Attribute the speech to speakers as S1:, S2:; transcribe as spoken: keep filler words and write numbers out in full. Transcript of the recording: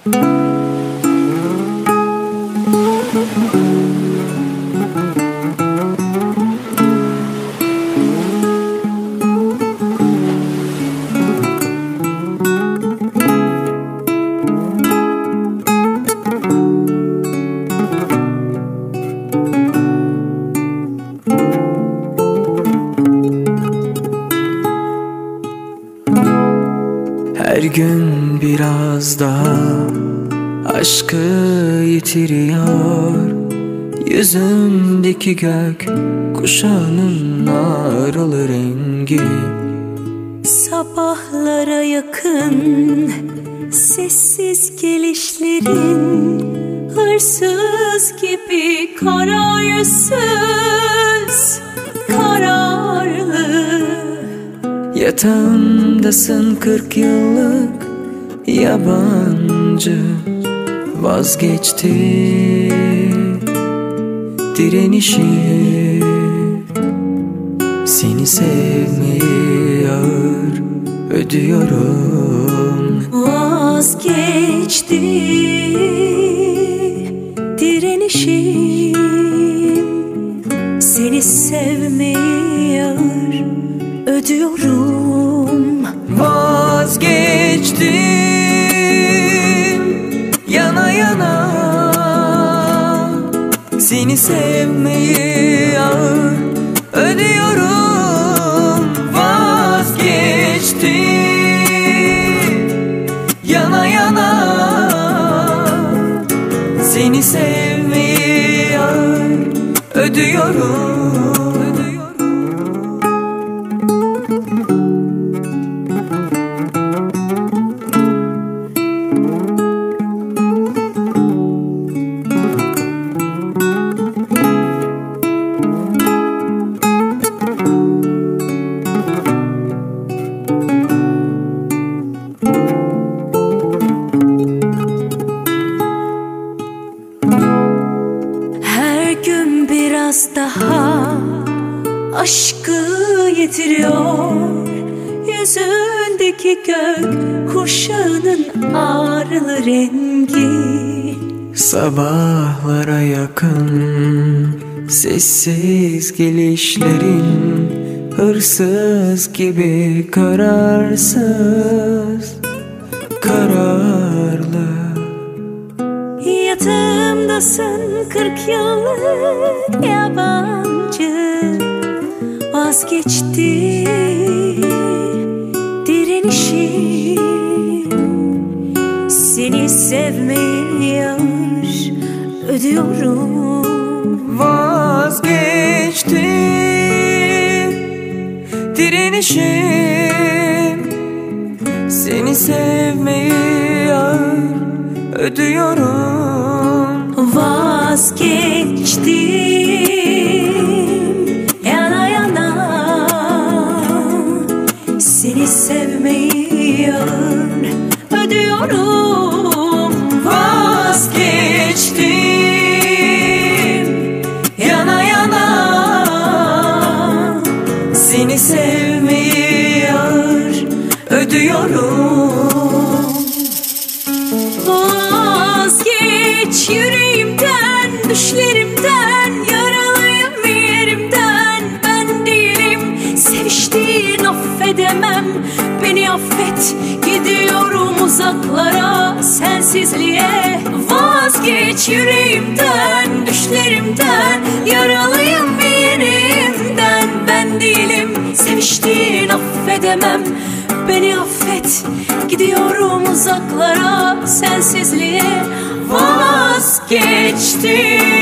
S1: Her gün biraz daha aşkı yitiriyor. Yüzündeki gök kuşağının ağrılı rengi.
S2: Sabahlara yakın sessiz gelişlerin, hırsız gibi kararsız, kararlı.
S1: Yatağındasın kırk yıllık yabancı, vazgeçti direnişi. Seni sevmeyi ağır ödüyorum.
S2: Vazgeçti direnişim, seni sevmeyi ağır ödüyorum.
S1: Vazgeçtim yana yana, seni sevmeyi ağır ödüyorum. Vazgeçtim yana yana, seni sevmeyi ağır ödüyorum.
S2: Her gün biraz daha aşkı yitiriyor. Yüzündeki gök kuşağının ağrılı rengi.
S1: Sabahlara yakın sessiz gelişlerin, hırsız gibi kararsız, kararlı.
S2: Yatağımdasın kırk yıllık yabancı, vazgeçti direnişim. Seni sevmeyi ağır ödüyorum.
S1: Vazgeçti direnişim, seni sevmeyi ağır ödüyorum.
S2: Vazgeçtim yana yana, seni sevmeyi ağır ödüyorum.
S1: Vazgeçtim yana yana, seni sevmeyi ağır ödüyorum.
S2: Vazgeç yüreğimden, düşlerimden, yaralıyım yerimden. Ben değilim seviştiğin, affedemem. Beni affet, gidiyorum uzaklara, sensizliğe. Vazgeç yüreğimden, düşlerimden, yaralıyım yerimden. Ben değilim seviştiğin, affedemem. Beni affet, gidiyorum uzaklara, sensizliğe. Vazgeçtim